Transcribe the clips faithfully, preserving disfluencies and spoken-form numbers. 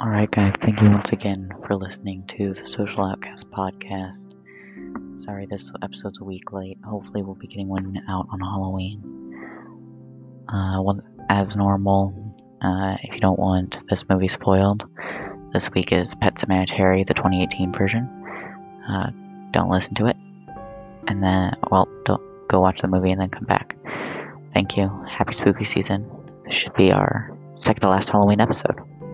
Alright, guys, thank you once again for listening to the Social Outcast podcast. Sorry this episode's a week late. Hopefully, we'll be getting one out on Halloween. Uh, one, as normal, uh, if you don't want this movie spoiled, this week is Pet Sematary, the twenty eighteen version. Uh, don't listen to it. And then, well, don't go watch the movie and then come back. Thank you. Happy spooky season. This should be our second to last Halloween episode.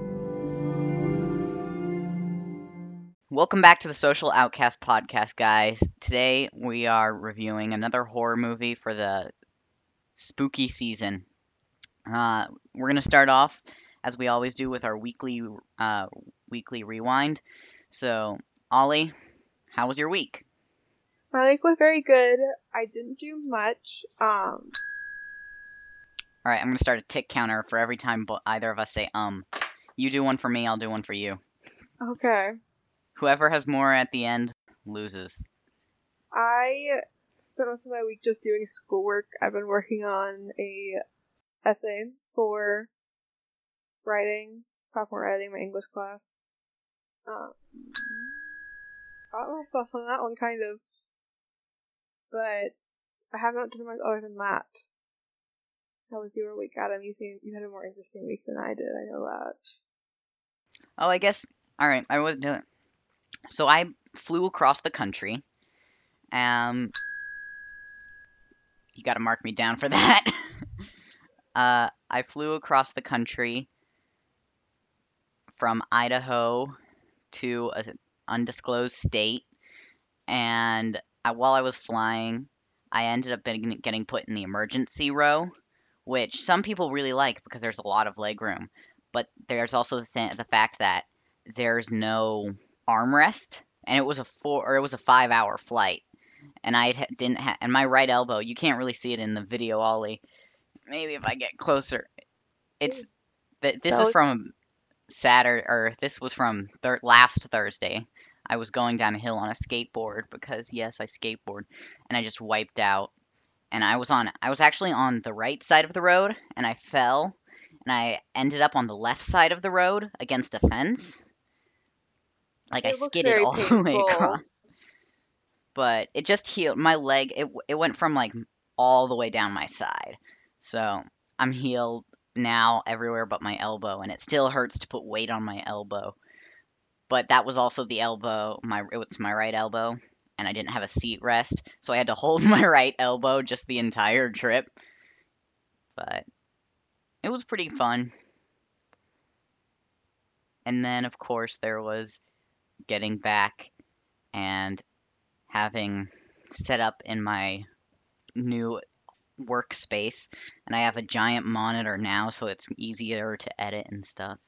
Welcome back to the Social Outcast podcast, guys. Today we are reviewing another horror movie for the spooky season. Uh, we're going to start off, as we always do, with our weekly uh, weekly rewind. So, Ollie, how was your week? My week was very good. I didn't do much. Um. All right, I'm going to start a tick counter for every time bo- either of us say um. You do one for me, I'll do one for you. Okay. Whoever has more at the end loses. I spent most of my week just doing schoolwork. I've been working on a essay for writing, sophomore writing, my English class. Um, got myself on that one, kind of. But I have not done much other than that. How was your week, Adam? You seem you had a more interesting week than I did. I know that. Oh, I guess. All right, I was doing. So I flew across the country. Um, you got to mark me down for that. uh, I flew across the country from Idaho to an undisclosed state, and I, while I was flying, I ended up being, getting put in the emergency row, which some people really like because there's a lot of legroom. But there's also the, th- the fact that there's no armrest, and it was a four or it was a five hour flight, and I didn't have and my right elbow. You can't really see it in the video, Ollie. Maybe if I get closer, it's th- this is from Saturday, or this was from thir- last Thursday. I was going down a hill on a skateboard because yes, I skateboard, and I just wiped out. And I was on I was actually on the right side of the road, and I fell, and I ended up on the left side of the road against a fence. Like I It looks skidded very all the way painful. across. But it just healed my leg. It it went from like all the way down my side. So I'm healed now everywhere but my elbow, and it still hurts to put weight on my elbow. But that was also the elbow. My it was my right elbow, and I didn't have a seat rest, so I had to hold my right elbow just the entire trip. But it was pretty fun. And then of course there was getting back and having set up in my new workspace, and I have a giant monitor now, so it's easier to edit and stuff.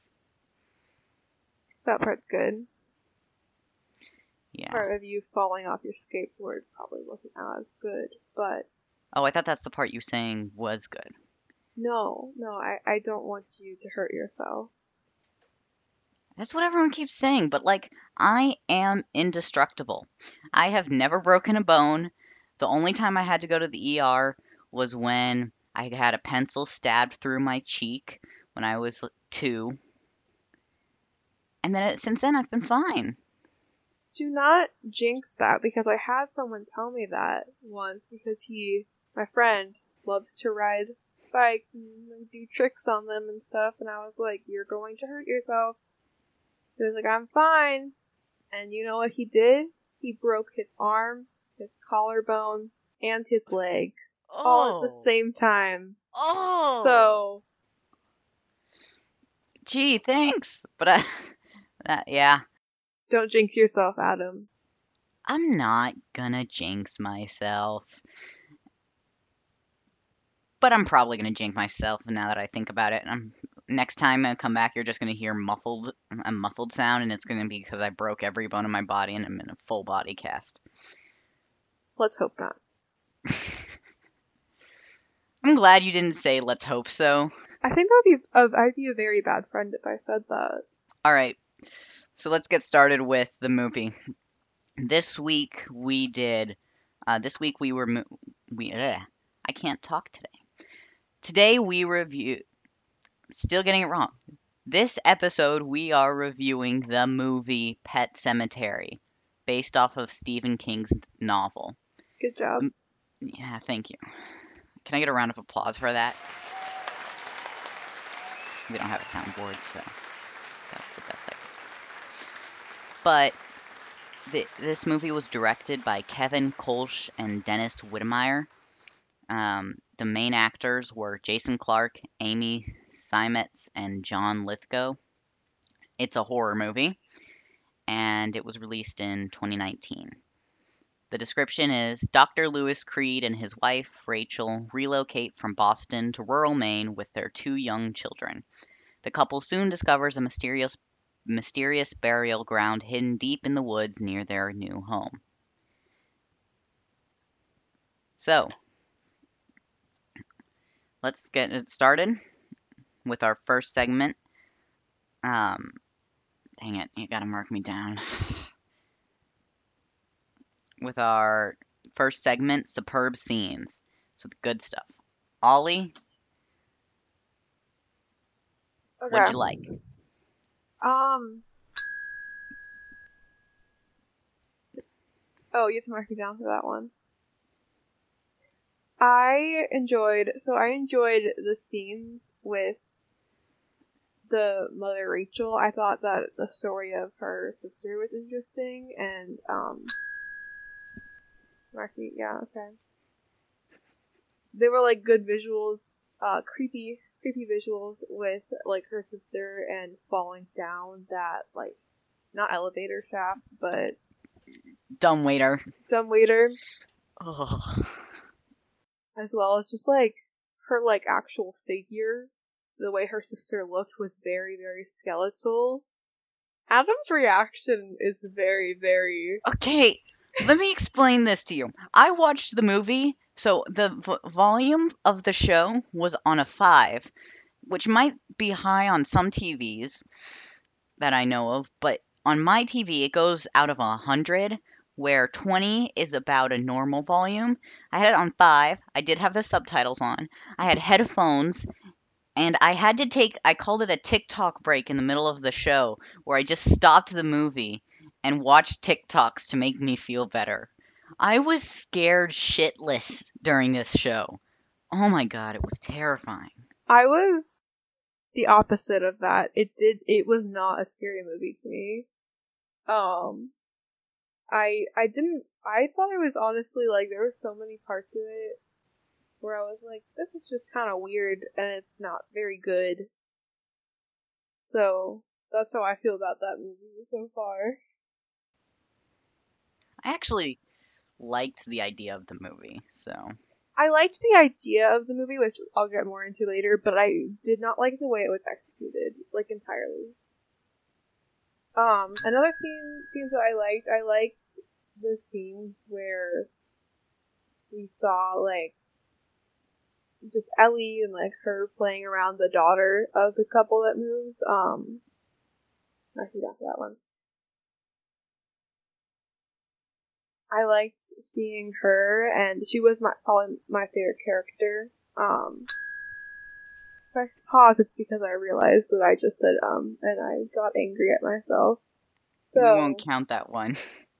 That part's good. Yeah. Part of you falling off your skateboard probably wasn't as good, but Oh, I thought that's the part you saying was good. no, no, I, I don't want you to hurt yourself. That's what everyone keeps saying, but like, I am indestructible. I have never broken a bone. The only time I had to go to the E R was when I had a pencil stabbed through my cheek when I was two. And then it, since then, I've been fine. Do not jinx that, because I had someone tell me that once, because he, my friend, loves to ride bikes and like, do tricks on them and stuff, and I was like, you're going to hurt yourself. He was like, I'm fine. And you know what he did? He broke his arm, his collarbone, and his leg. Oh. All at the same time. Oh. So. Gee, thanks. But I, uh, yeah. Don't jinx yourself, Adam. I'm not gonna jinx myself. But I'm probably gonna jinx myself now that I think about it. I'm, next time I come back, you're just gonna hear muffled a muffled sound, and it's gonna be because I broke every bone in my body and I'm in a full body cast. Let's hope not. I'm glad you didn't say "let's hope so." I think I'd be a, I'd be a very bad friend if I said that. All right, so let's get started with the movie. This week we did. Uh, this week we were mo- we. Ugh, I can't talk today. Today we review. Still getting it wrong. This episode, we are reviewing the movie Pet Sematary, based off of Stephen King's novel. Good job. Um, Yeah, thank you. Can I get a round of applause for that? We don't have a soundboard, so that's the best I could do. But the, this movie was directed by Kevin Kolsch and Dennis Whitmire. Um, the main actors were Jason Clarke, Amy Seimetz, and John Lithgow. It's a horror movie, and it was released in twenty nineteen. The description is Doctor Lewis Creed and his wife, Rachel, relocate from Boston to rural Maine with their two young children. The couple soon discovers a mysterious, mysterious burial ground hidden deep in the woods near their new home. So, let's get it started with our first segment. Um, dang it, you gotta mark me down. With our first segment, superb scenes. So the good stuff. Ollie, Okay. what'd you like? Um. Oh, you have to mark me down for that one. I enjoyed. So I enjoyed the scenes with the mother Rachel. I thought that the story of her sister was interesting, and um. Marky, yeah, okay. They were like good visuals, uh, creepy, creepy visuals with like her sister and falling down that like not elevator shaft, but Dumbwaiter. dumbwaiter, Ugh. as well as just like her like actual figure. The way her sister looked was very, very skeletal. Adam's reaction is very, very. Okay, let me explain this to you. I watched the movie, so the v- volume of the show was on a five, which might be high on some T Vs that I know of, but on my T V it goes out of a hundred, where twenty is about a normal volume. I had it on five. I did have the subtitles on. I had headphones, and I had to take, I called it a TikTok break in the middle of the show, where I just stopped the movie and watched TikToks to make me feel better. I was scared shitless during this show. Oh my god, it was terrifying. I was the opposite of that. It did. It was not a scary movie to me. Um, I I didn't. I thought it was honestly like there were so many parts of it where I was like, this is just kind of weird and it's not very good. So that's how I feel about that movie so far. I actually liked the idea of the movie, so. I liked the idea of the movie, which I'll get more into later, but I did not like the way it was executed, like entirely. Um, another scene scenes that I liked, I liked the scenes where we saw like just Ellie and like her playing around the daughter of the couple that moves. Um, I forgot that one. I liked seeing her, and she was my probably my favorite character. Um, if I pause, it's because I realized that I just said um, and I got angry at myself. So We won't count that one.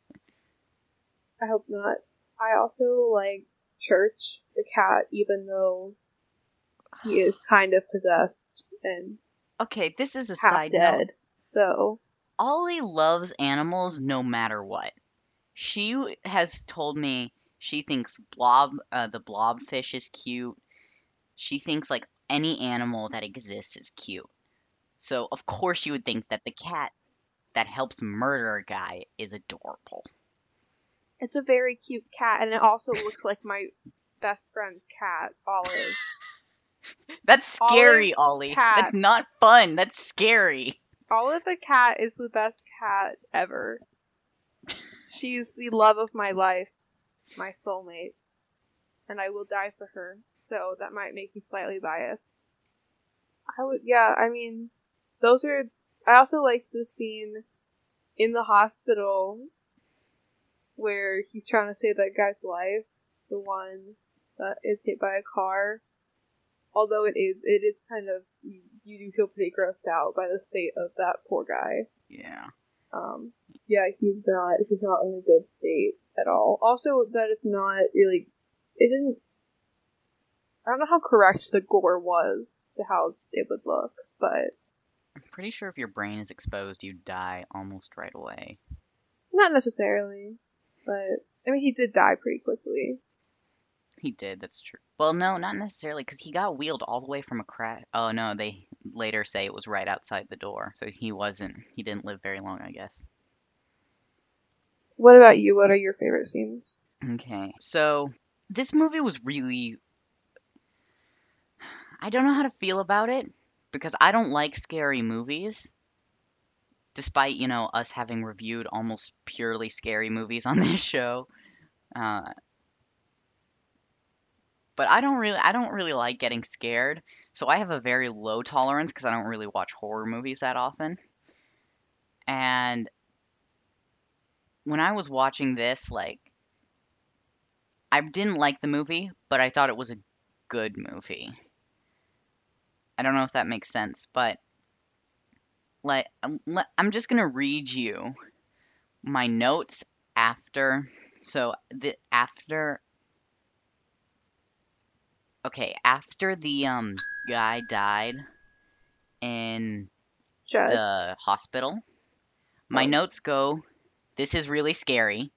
I hope not. I also liked Church, the cat, even though he is kind of possessed and Okay, this is a half side dead. note. So Ollie loves animals no matter what. She has told me she thinks blob, uh, the blobfish is cute. She thinks like any animal that exists is cute. So of course you would think that the cat that helps murder a guy is adorable. it's a very cute cat, and it also looks like my best friend's cat, Olive. That's scary, Olive's Ollie. cat. That's not fun. That's scary. Olive the cat is the best cat ever. She's the love of my life, my soulmate, and I will die for her. So that might make me slightly biased. I would, yeah. I mean, those are. I also liked the scene in the hospital where he's trying to save that guy's life, the one that is hit by a car. Although it is, it is kind of you do feel pretty grossed out by the state of that poor guy. Yeah. Um, yeah, he's not, he's not in a good state at all. Also, that it's not really, it didn't, I don't know how correct the gore was to how it would look, but I'm pretty sure if your brain is exposed, you die almost right away. not necessarily. But, I mean, he did die pretty quickly. He did, that's true. Well, no, not necessarily, because he got wheeled all the way from a crash. Oh, no, they later say it was right outside the door, so he wasn't, he didn't live very long, I guess. What about you? What are your favorite scenes? Okay, so this movie was really. I don't know how to feel about it because I don't like scary movies. Despite, you know, us having reviewed almost purely scary movies on this show. Uh, but I don't really I don't really like getting scared. So I have a very low tolerance because I don't really watch horror movies that often. And when I was watching this, like, I didn't like the movie, but I thought it was a good movie. I don't know if that makes sense, but like I'm le- I'm just gonna read you my notes after. So the after okay, after the um guy died in Judd? the hospital, my Oh. notes go, this is really scary.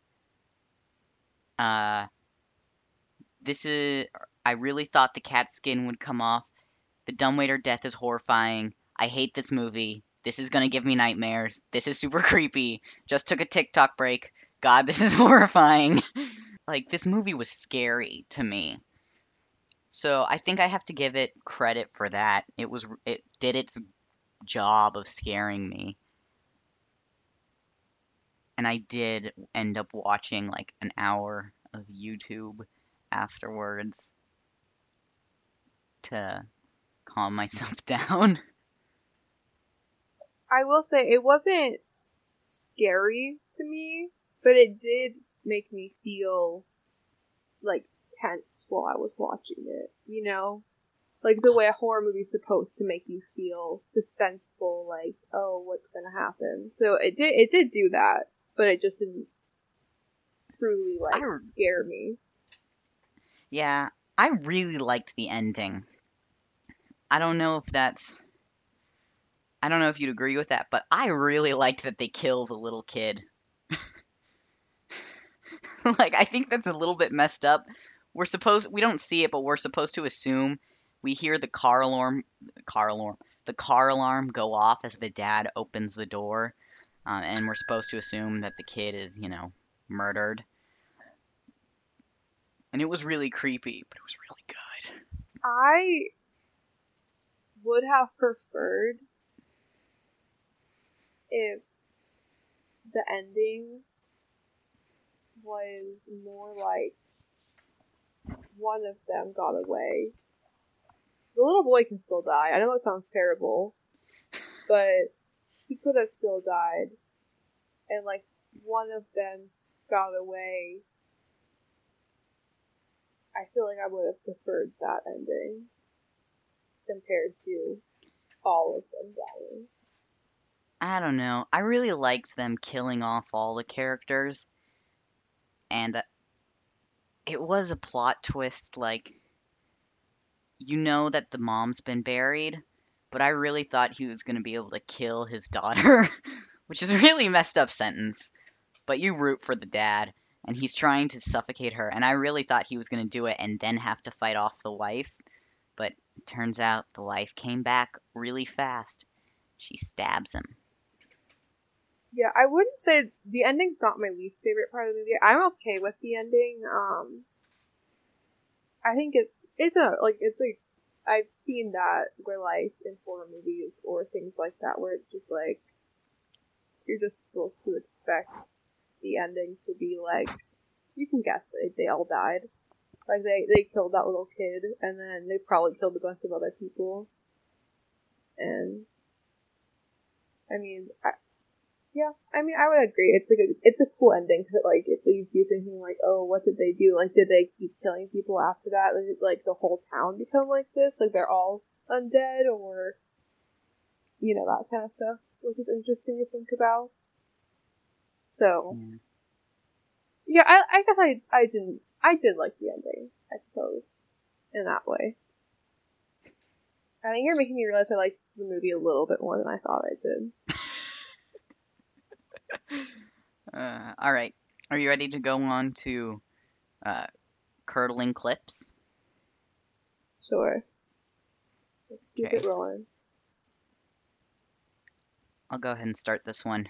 Uh this is I really thought the cat skin would come off. The dumbwaiter death is horrifying. I hate this movie. This is gonna give me nightmares. This is super creepy. Just took a TikTok break. God, this is horrifying. Like, this movie was scary to me. So I think I have to give it credit for that. It was it did its job of scaring me. And I did end up watching like an hour of YouTube afterwards to calm myself down. I will say, it wasn't scary to me, but it did make me feel, like, tense while I was watching it, you know? Like, the way a horror movie's supposed to make you feel suspenseful, like, oh, what's gonna happen? So it did, it did do that, but it just didn't truly, like, I, scare me. yeah, I really liked the ending. I don't know if that's I don't know if you'd agree with that, but I really liked that they kill the little kid. Like, I think that's a little bit messed up. We're supposed we don't see it, but we're supposed to assume we hear the car alarm, car alarm, the car alarm go off as the dad opens the door, uh, and we're supposed to assume that the kid is, you know, murdered. And it was really creepy, but it was really good. I would have preferred if the ending was more like one of them got away. The little boy can still die. I know it sounds terrible, but he could have still died. And, like, one of them got away. I feel like I would have preferred that ending compared to all of them dying. I don't know. I really liked them killing off all the characters, and uh, it was a plot twist. Like, you know that the mom's been buried, but I really thought he was going to be able to kill his daughter, which is a really messed up sentence. But you root for the dad, and he's trying to suffocate her, and I really thought he was going to do it and then have to fight off the wife. But it turns out the wife came back really fast. She stabs him. Yeah, I wouldn't say the ending's not my least favorite part of the movie. I'm okay with the ending. Um, I think it it's a like it's like I've seen that where like in horror movies or things like that where it's just like you're just supposed to expect the ending to be like you can guess that they all died. Like they they killed that little kid and then they probably killed a bunch of other people. And I mean, I, yeah, I mean, I would agree. It's like a, it's a cool ending because like it leaves you thinking like, oh, what did they do? Like, did they keep killing people after that? Did like the whole town become like this? Like they're all undead, or you know, that kind of stuff, which is interesting to think about. So, Yeah. yeah, I, I guess I, I didn't, I did like the ending, I suppose, in that way. I think you're making me realize I liked the movie a little bit more than I thought I did. Uh, all right. Are you ready to go on to uh, curdling clips? Sure. Let's keep Okay. it rolling. I'll go ahead and start this one.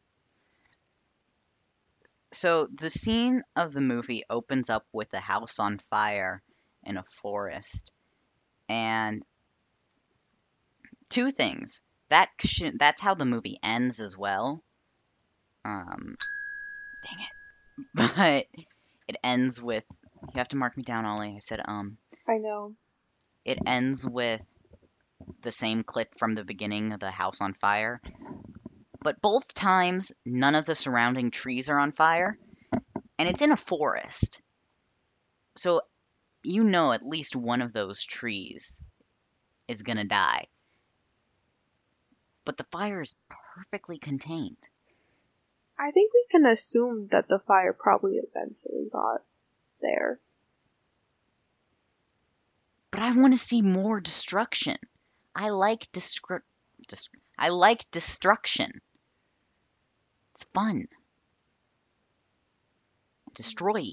So the scene of the movie opens up with the house on fire in a forest, and two things. That sh- that's how the movie ends as well. Um, dang it. But it ends with, you have to mark me down, Ollie. I said um. I know. It ends with the same clip from the beginning of the house on fire. But both times, none of the surrounding trees are on fire, and it's in a forest. So you know at least one of those trees is gonna die. But the fire is perfectly contained. I think we can assume that the fire probably eventually got there. But I want to see more destruction. I like destru- dest- I like destruction. It's fun. Destroy.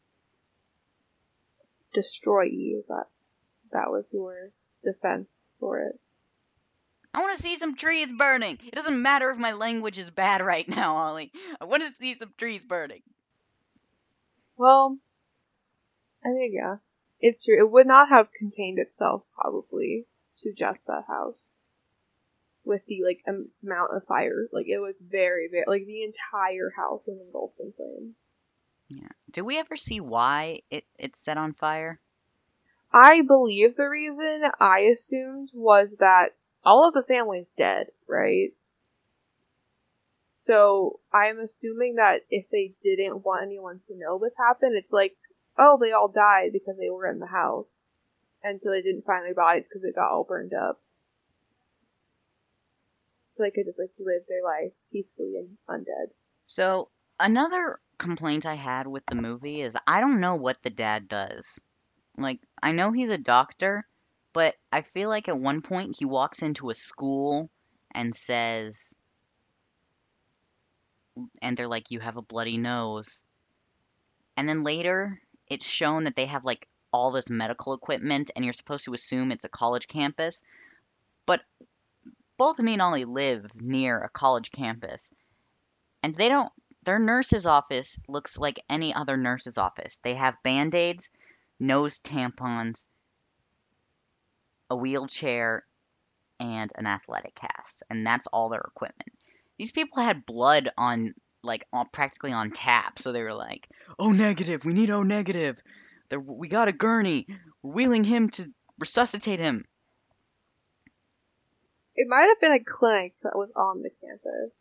Destroy you, is that that was your defense for it? I want to see some trees burning. It doesn't matter if my language is bad right now, Ollie. I want to see some trees burning. Well, I think, yeah. It's true. It would not have contained itself, probably, to just that house. With the, like, am- amount of fire. Like, it was very, very, like, the entire house was engulfed in flames. Yeah. Did we ever see why it, it's set on fire? I believe the reason I assumed was that all of the family's dead, right? So I'm assuming that if they didn't want anyone to know this happened, it's like, oh, they all died because they were in the house. And so they didn't find their bodies because it got all burned up. So they could just, like, live their life peacefully and undead. So, another complaint I had with the movie is I don't know what the dad does. Like, I know he's a doctor, but I feel like at one point he walks into a school and says, and they're like, you have a bloody nose. And then later, it's shown that they have, like, all this medical equipment, and you're supposed to assume it's a college campus. But both me and Ollie live near a college campus, and they don't, their nurse's office looks like any other nurse's office. They have band-aids, nose tampons, a wheelchair, and an athletic cast, and that's all their equipment. These people had blood on, like, on, practically on tap, so they were like, "Oh negative, we need O negative. There, we got a gurney. We're wheeling him to resuscitate him." It might have been a clinic that was on the campus.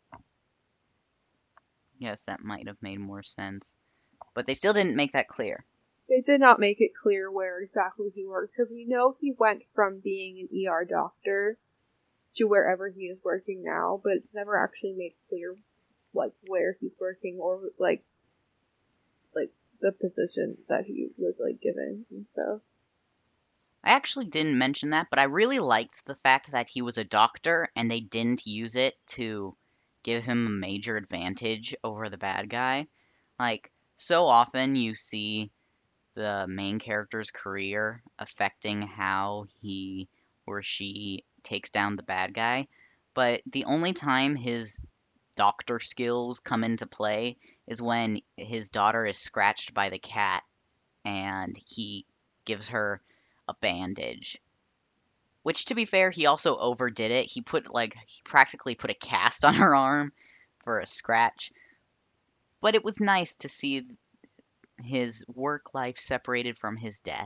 Yes, that might have made more sense, but they still didn't make that clear. They did not make it clear where exactly he worked, because we know he went from being an E R doctor to wherever he is working now, but it's never actually made clear, like, where he's working or, like, like the position that he was, like, given and stuff. I actually didn't mention that, but I really liked the fact that he was a doctor and they didn't use it to give him a major advantage over the bad guy. Like, so often you see the main character's career affecting how he or she takes down the bad guy, but the only time his doctor skills come into play is when his daughter is scratched by the cat and he gives her a bandage. Which, to be fair, he also overdid it. He put, like, he practically put a cast on her arm for a scratch. But it was nice to see his work life separated from his death.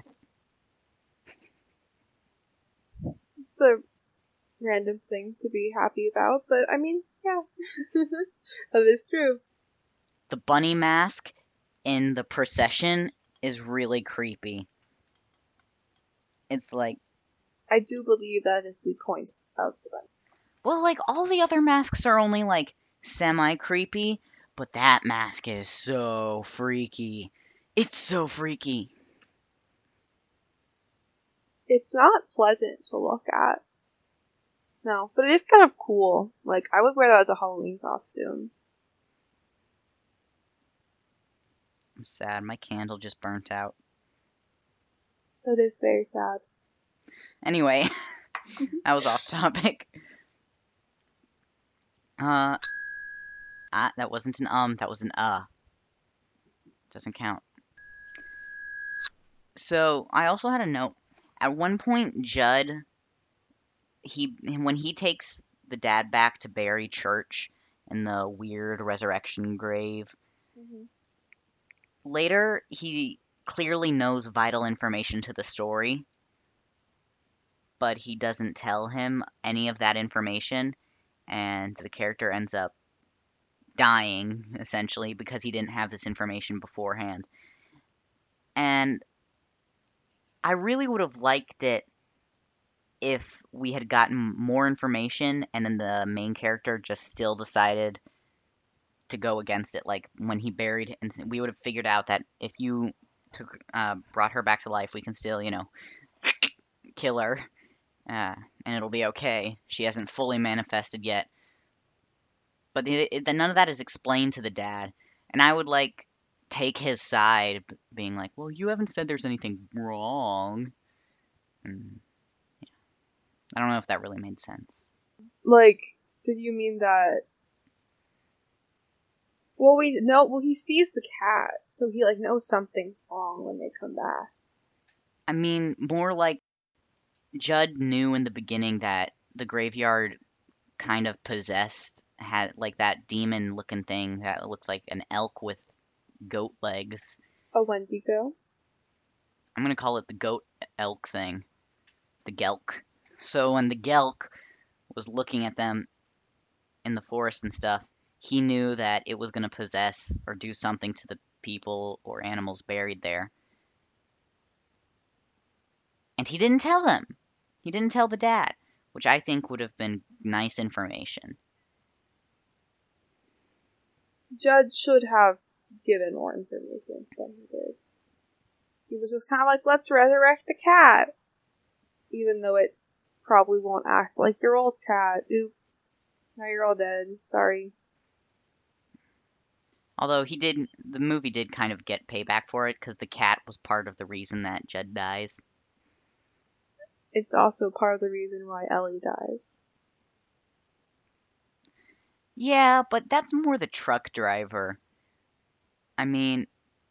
It's a random thing to be happy about, but I mean, yeah. That is true. The bunny mask in the procession is really creepy. It's like, I do believe that is the point of the bunny. Well, like, all the other masks are only, like, semi-creepy, but that mask is so freaky. It's so freaky. It's not pleasant to look at. No, but it is kind of cool. Like, I would wear that as a Halloween costume. I'm sad. My candle just burnt out. That is very sad. Anyway, that was off topic. Uh, ah, that wasn't an um, that was an uh. Doesn't count. So, I also had a note. At one point, Judd, he when he takes the dad back to Barry Church in the weird resurrection grave, Mm-hmm. later he clearly knows vital information to the story, but he doesn't tell him any of that information, and the character ends up dying, essentially, because he didn't have this information beforehand. And I really would have liked it if we had gotten more information and then the main character just still decided to go against it. Like when he buried, and we would have figured out that if you took, uh, brought her back to life, we can still, you know, kill her, uh, and it'll be okay. She hasn't fully manifested yet. But the, it, none of that is explained to the dad, and I would like take his side, being like, "Well, you haven't said there's anything wrong." And I don't know if that really made sense. Like, did you mean that? Well, we no. Well, he sees the cat, so he like knows something's wrong when they come back. I mean, more like Judd knew in the beginning that the graveyard kind of possessed, had like that demon-looking thing that looked like an elk with goat legs. A Wendigo. I'm gonna call it the goat elk thing, the gelk. So when the gelk was looking at them in the forest and stuff, he knew that it was gonna possess or do something to the people or animals buried there. And he didn't tell them. He didn't tell the dad, which I think would have been nice information. Judd should have given more information than he did. He was just kind of like, let's resurrect the cat. Even though it probably won't act like your old cat. Oops. Now you're all dead. Sorry. Although he did, the movie did kind of get payback for it, because the cat was part of the reason that Judd dies. It's also part of the reason why Ellie dies. Yeah, but that's more the truck driver. I mean,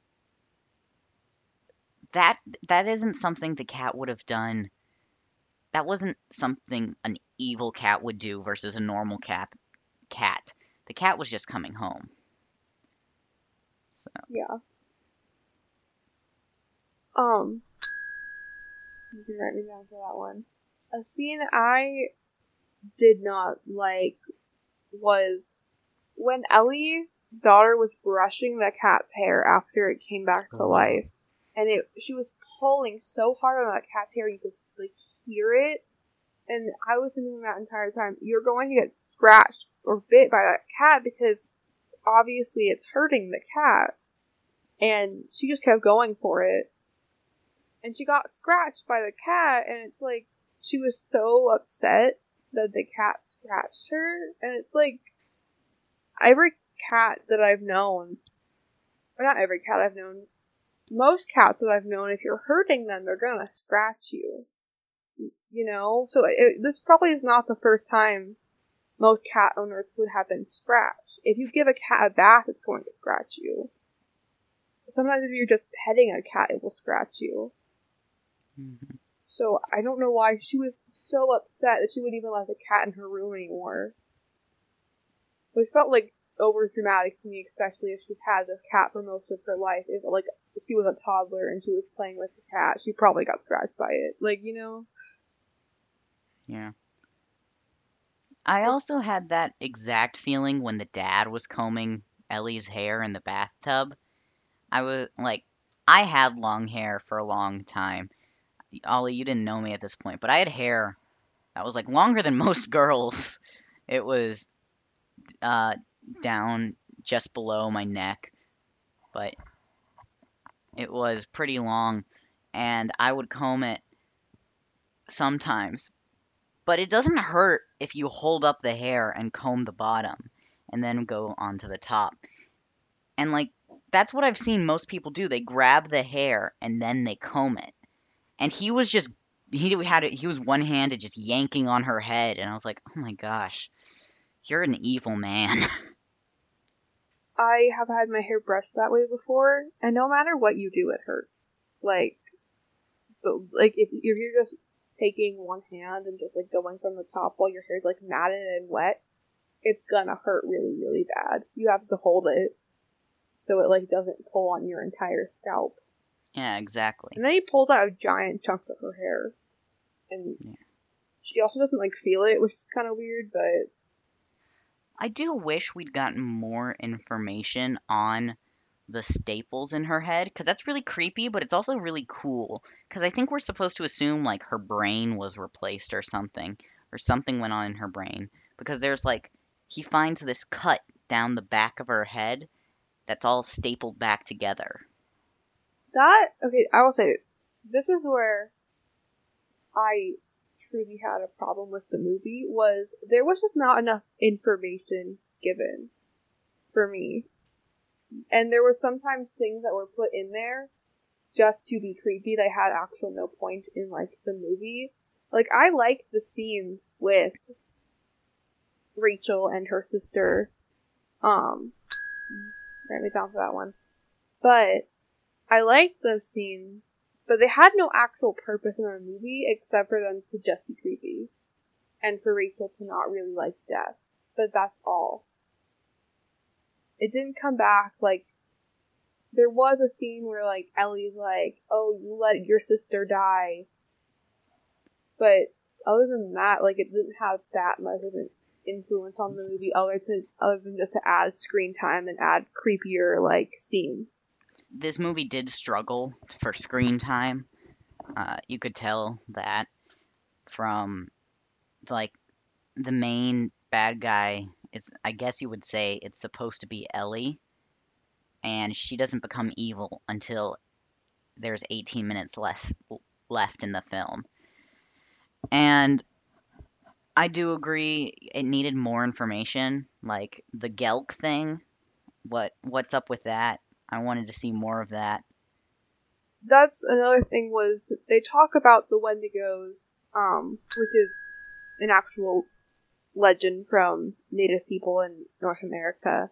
that that isn't something the cat would have done. That wasn't something an evil cat would do versus a normal cat. Cat. The cat was just coming home. So. Yeah. Um. You can write me down for that one. A scene I did not like was when Ellie's daughter was brushing the cat's hair after it came back to life, and it she was pulling so hard on that cat's hair you could like hear it, and I was thinking that entire time, you're going to get scratched or bit by that cat because obviously it's hurting the cat, and she just kept going for it, and she got scratched by the cat, and it's like she was so upset that the cat scratched her, and it's like every cat that I've known, or not every cat I've known, most cats that I've known, if you're hurting them, they're gonna scratch you. You know? So it, this probably is not the first time most cat owners would have been scratched. If you give a cat a bath, it's going to scratch you. Sometimes if you're just petting a cat, it will scratch you. Mm-hmm. So I don't know why she was so upset that she wouldn't even let the cat in her room anymore. It felt like over dramatic to me, especially if she's had this cat for most of her life. If like if she was a toddler and she was playing with the cat, she probably got scratched by it. Like, you know? Yeah. I also had that exact feeling when the dad was combing Ellie's hair in the bathtub. I was like, I had long hair for a long time. Ollie, you didn't know me at this point, but I had hair that was like longer than most girls. It was uh, down just below my neck, but it was pretty long, and I would comb it sometimes. But it doesn't hurt if you hold up the hair and comb the bottom and then go onto the top. And like that's what I've seen most people do. They grab the hair and then they comb it. And he was just he had it he was one-handed just yanking on her head, and I was like, "Oh my gosh. You're an evil man." I have had my hair brushed that way before, and no matter what you do, it hurts. Like, but, like if, if you're just taking one hand and just like going from the top while your hair's like matted and wet, it's gonna hurt really, really bad. You have to hold it so it like doesn't pull on your entire scalp. Yeah, exactly. And then he pulls out a giant chunk of her hair, and Yeah. she also doesn't like feel it, which is kind of weird, but I do wish we'd gotten more information on the staples in her head, because that's really creepy, but it's also really cool. Because I think we're supposed to assume like her brain was replaced or something, or something went on in her brain. Because there's like, he finds this cut down the back of her head that's all stapled back together. that, okay, I will say, this is where I truly had a problem with the movie, was there was just not enough information given for me. And there were sometimes things that were put in there just to be creepy that had actual no point in, like, the movie. Like, I liked the scenes with Rachel and her sister. Um, write me down for that one. But I liked those scenes, but they had no actual purpose in the movie except for them to just be creepy. And for Rachel to not really like death. But that's all. It didn't come back, like, there was a scene where, like, Ellie's like, oh, you let your sister die. But other than that, like, it didn't have that much of an influence on the movie other, to, other than just to add screen time and add creepier, like, scenes. This movie did struggle for screen time. Uh, you could tell that from, like, the main bad guy is, I guess you would say it's supposed to be Ellie, and she doesn't become evil until there's eighteen minutes less left in the film. And I do agree it needed more information, like the Gelk thing. What what's up with that? I wanted to see more of that. That's another thing, was they talk about the Wendigos, um, which is an actual legend from Native people in North America.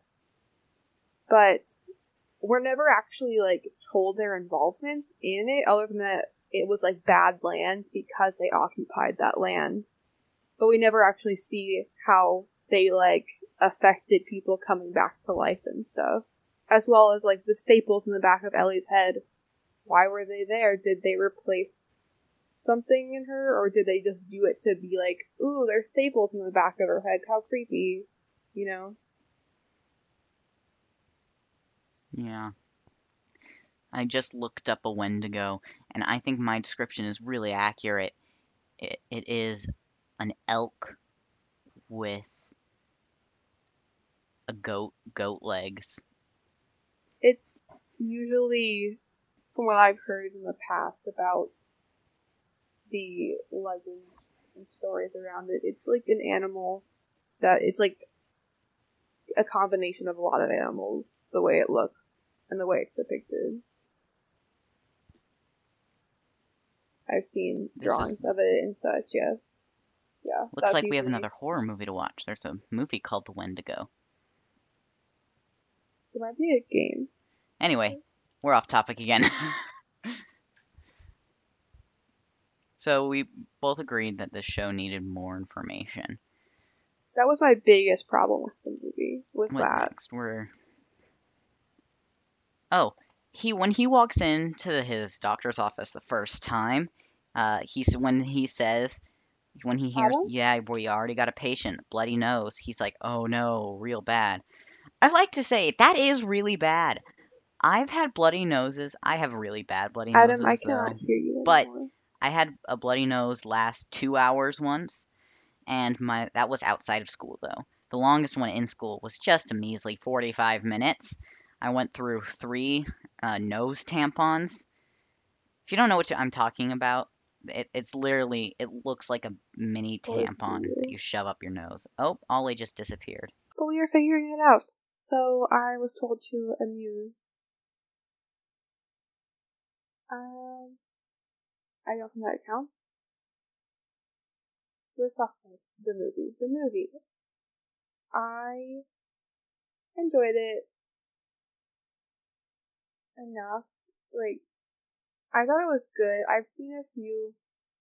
But we're never actually, like, told their involvement in it, other than that it was, like, bad land because they occupied that land. But we never actually see how they, like, affected people coming back to life and stuff. As well as, like, the staples in the back of Ellie's head. Why were they there? Did they replace something in her? Or did they just do it to be like, ooh, there's staples in the back of her head. How creepy. You know? Yeah. I just looked up a Wendigo, and I think my description is really accurate. It, it is an elk with a goat goat legs. It's usually, from what I've heard in the past about the legends and stories around it, it's like an animal that it's like a combination of a lot of animals, the way it looks and the way it's depicted. I've seen This drawings is- of it and such, yes. Yeah. Looks that's like we have usually- another horror movie to watch. There's a movie called The Wendigo. It might be a game. Anyway, we're off topic again. So we both agreed that this show needed more information. That was my biggest problem with the movie, was What that. next? We're oh, he when he walks into his doctor's office the first time, uh, he's when he says when he hears, Adam? yeah, we already got a patient, bloody nose. He's like, oh no, real bad. I like to say that is really bad. I've had bloody noses. I have really bad bloody noses Adam, I though. cannot hear you But anymore. I had a bloody nose last two hours once, and my that was outside of school though. The longest one in school was just a measly forty-five minutes. I went through three uh, nose tampons. If you don't know what I'm talking about, it, it's literally it looks like a mini Bless tampon you. that you shove up your nose. Oh, Ollie just disappeared. But we are figuring it out. So I was told to amuse. Um, I don't think that counts. Let's talk about the movie. The movie. I enjoyed it enough. Like, I thought it was good. I've seen a few.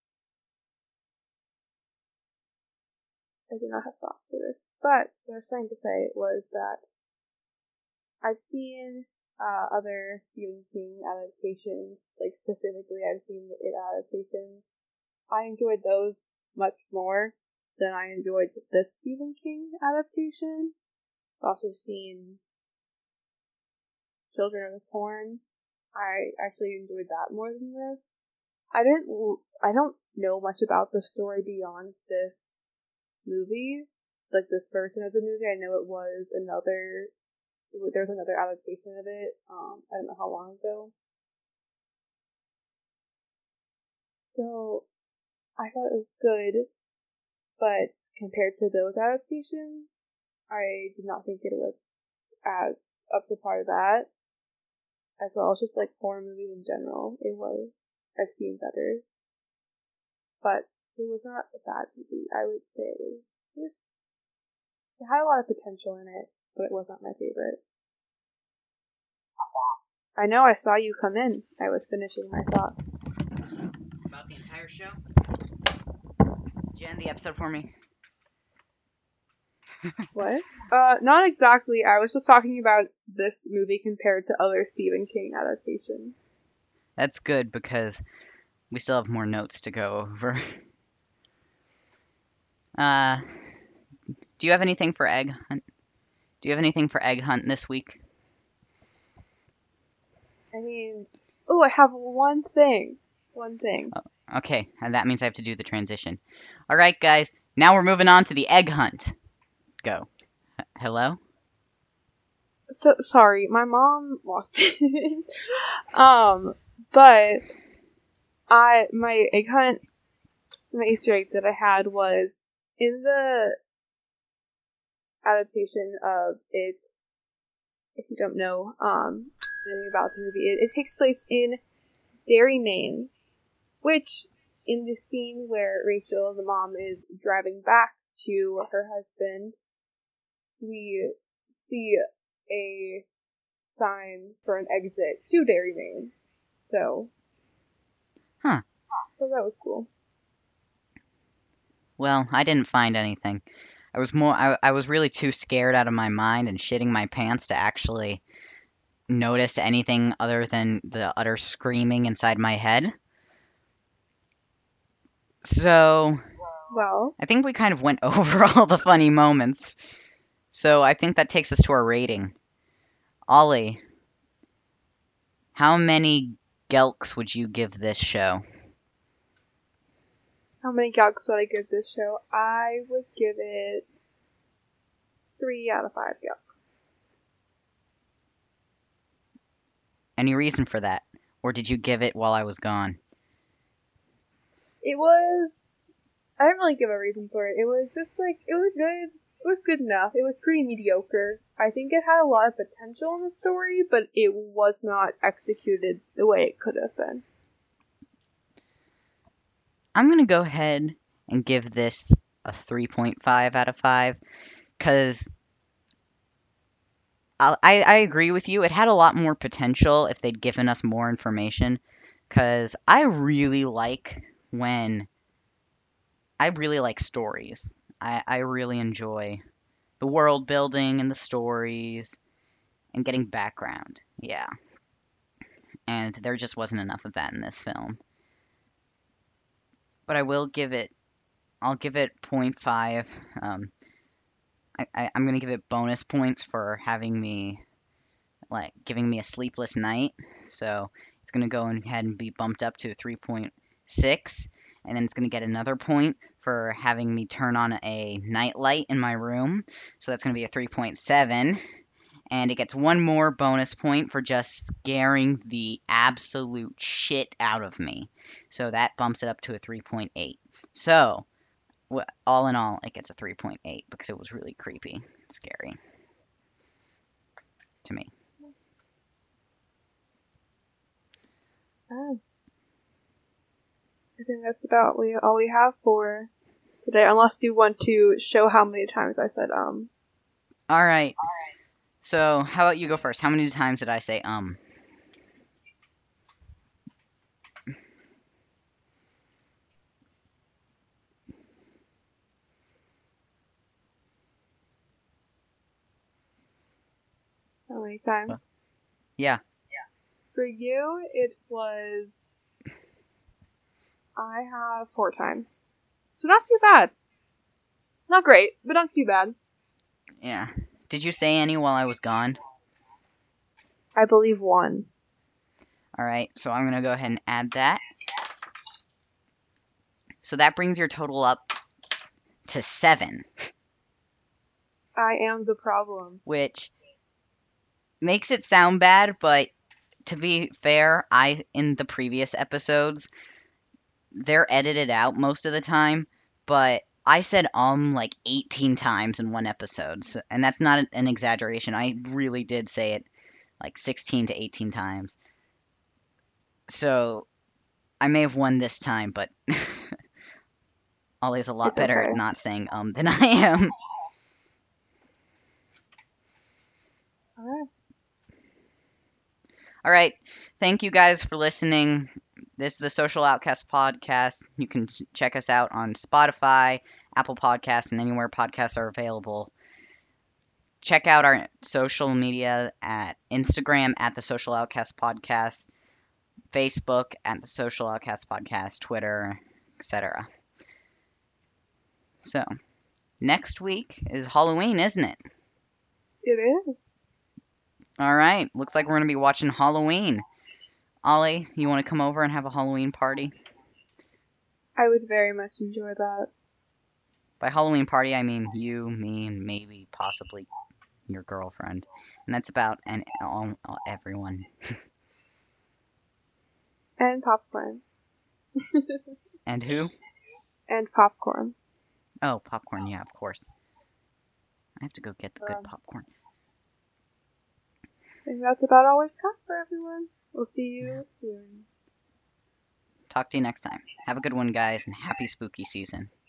I do not have thoughts for this. But what I was trying to say was that I've seen uh, other Stephen King adaptations. Like, specifically, I've seen the It adaptations. I enjoyed those much more than I enjoyed this Stephen King adaptation. I've also seen Children of the Corn. I actually enjoyed that more than this. I didn't. I don't know much about the story beyond this movie, like this version of the movie. I know it was another. There's another adaptation of it. Um, I don't know how long ago. So I thought it was good, but compared to those adaptations, I did not think it was as up to par of that. As well as just like horror movies in general, it was. I've seen better, but it was not a bad movie. I would say it was. It, was, it had a lot of potential in it, but it was not my favorite. I know. I saw you come in. I was finishing my thoughts. About the entire show? Did you end the episode for me? What? Uh, not exactly. I was just talking about this movie compared to other Stephen King adaptations. That's good because we still have more notes to go over. Uh, do you have anything for Egg Hunt? Do you have anything for Egg Hunt this week? I mean, oh, I have one thing. One thing. Oh, okay, and that means I have to do the transition. All right, guys. Now we're moving on to the Egg Hunt. Go. H- hello? So sorry, my mom walked in. um, but I my egg hunt, my Easter egg that I had was in the adaptation of it. If you don't know, um, anything about the movie, it, it takes place in Derry, Maine, which in the scene where Rachel, the mom, is driving back to her husband, we see a sign for an exit to Derry, Maine. So, Huh. So that was cool. Well, I didn't find anything. I was more I, I was really too scared out of my mind and shitting my pants to actually notice anything other than the utter screaming inside my head. So, Well, I think we kind of went over all the funny moments. So, I think that takes us to our rating. Ollie, how many Gelks would you give this show? how many galks would I give this show? I would give it three out of five galks. Any reason for that? Or did you give it while I was gone? It was. I didn't really give a reason for it. It was just like it was good. It was good enough. It was pretty mediocre. I think it had a lot of potential in the story, but it was not executed the way it could have been. I'm going to go ahead and give this a three point five out of five because I, I agree with you. It had a lot more potential if they'd given us more information because I really like when I really like stories. I, I really enjoy the world building and the stories and getting background. Yeah. And there just wasn't enough of that in this film. But I will give it, I'll give it zero point five. Um, I, I, I'm going to give it bonus points for having me, like, giving me a sleepless night. So it's going to go ahead and be bumped up to a three point six. and then it's going to get another point for having me turn on a night light in my room. So that's going to be a three point seven. And it gets one more bonus point for just scaring the absolute shit out of me. So that bumps it up to a three point eight. So, wh- all in all, it gets a three point eight because it was really creepy, scary to me. Oh. I think that's about we all we have for today, unless you want to show how many times I said um. All right. So, how about you go first? How many times did I say um? How many times? What? Yeah. For you, it was. I have four times. So not too bad. Not great, but not too bad. Yeah. Did you say any while I was gone? I believe one. All right. So I'm gonna go ahead and add that. So that brings your total up to seven, I am the problem. which makes it sound bad, but to be fair, I in the previous episodes, they're edited out most of the time, but I said um like eighteen times in one episode, so, and that's not an exaggeration. I really did say it like sixteen to eighteen times. So I may have won this time, but Ollie's a lot It's better okay. at not saying um than I am. Alright. All right. Thank you guys for listening. This is the Social Outcast podcast. You can ch- check us out on Spotify, Apple Podcasts, and anywhere podcasts are available. Check out our social media at Instagram at the Social Outcast Podcast, Facebook at the Social Outcast Podcast, Twitter, et cetera. So, next week is Halloween, isn't it? It is. All right. Looks like we're going to be watching Halloween. Ollie, you want to come over and have a Halloween party? I would very much enjoy that. By Halloween party, I mean you, me, and maybe possibly your girlfriend. And that's about and all, all everyone. And popcorn. And who? And popcorn. Oh, popcorn. Yeah, of course. I have to go get the good Um, popcorn. I think that's about all we've got for everyone. We'll see you soon. Talk to you next time. Have a good one, guys, and happy spooky season.